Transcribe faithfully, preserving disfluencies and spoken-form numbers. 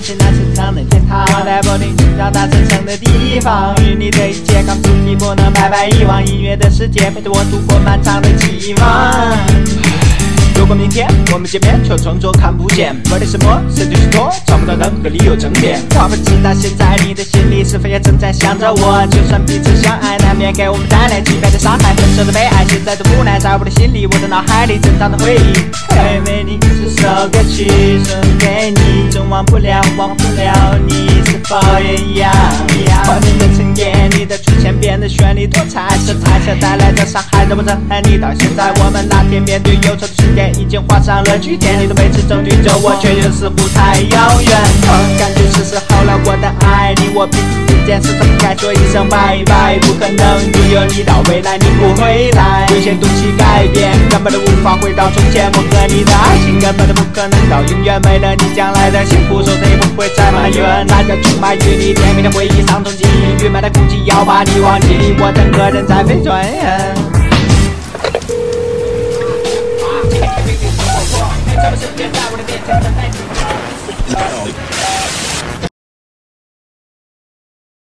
是那深藏的天堂。我在柏林寻找大城乡的地方，与你的一切刚注定不能白白遗忘。音乐的世界陪着我度过漫长的期望。如果明天我们见面，却装作看不见，为了什么？谁对谁错？找不到任何理由争辩。我不知道现在你的心里是否也正在想着我？就算彼此相爱，难免给我们带来几倍的伤害。分手的悲哀，现在的无奈，在我的心里，我的脑海里震荡的回忆。嘿，为你这首歌曲送给你，总忘不了，忘不了你，是否也一样？怀念的晨夜，你的出现变得绚丽多彩，是太阳带来的伤害，让我憎恨你到现在。我们那天面对忧愁的瞬间，已经画上了句点，你的每次走对着我，却又似乎太遥远。我感觉是时候了，我的爱你我彼此之间是怎么该说一声拜拜？不可能拥有你到未来，你不回来。有些东西改变，根本都无法回到从前。我和你的爱情根本都不可能到永远，为了你将来的幸福，说谁也不会再埋怨。那个充满与你甜蜜的回忆，伤痛记忆，郁闷的空气要把你忘记，我整个人在飞转。在我身边，在我的面前，等待你。